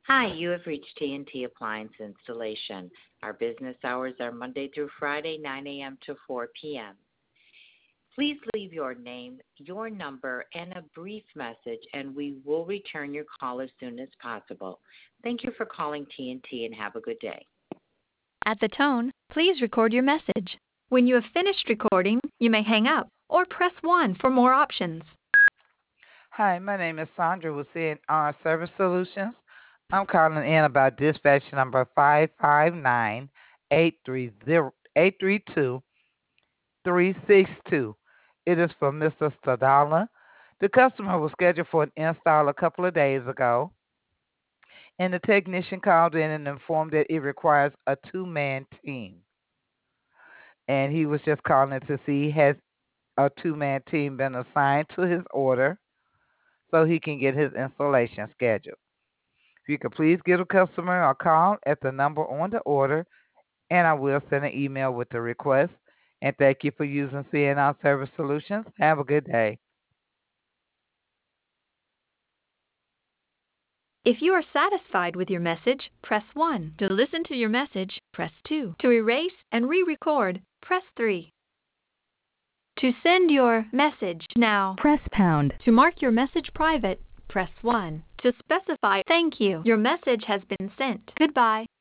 Hi, you have reached T&T Appliance Installation. Our business hours are Monday through Friday, 9 a.m. to 4 p.m. Please leave your name, your number, and a brief message, and we will return your call as soon as possible. Thank you for calling T&T and have a good day. At the tone, please record your message. When you have finished recording, you may hang up or press 1 for more options. Hi, my name is Sandra with CNR Service Solutions. I'm calling in about dispatch number 559-832-362. It is for Mr. Stadala. The customer was scheduled for an install a couple of days ago, and the technician called in and informed that it requires a two-man team. And he was just calling to see has a two-man team been assigned to his order so he can get his installation scheduled. If you could please give the customer a call at the number on the order, and I will send an email with the request. And thank you for using CNR Service Solutions. Have a good day. If you are satisfied with your message, press 1. To listen to your message, press 2. To erase and re-record, press 3. To send your message now, press pound. To mark your message private, press 1. To specify thank you, your message has been sent. Goodbye.